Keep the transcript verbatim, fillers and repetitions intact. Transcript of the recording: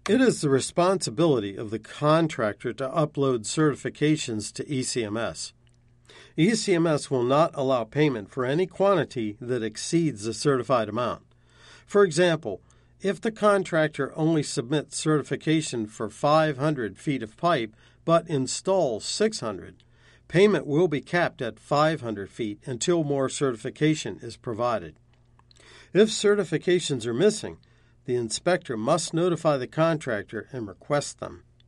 It is the responsibility of the contractor to upload certifications to E C M S. E C M S will not allow payment for any quantity that exceeds the certified amount. For example, if the contractor only submits certification for five hundred feet of pipe but installs six hundred, payment will be capped at five hundred feet until more certification is provided. If certifications are missing, the inspector must notify the contractor and request them.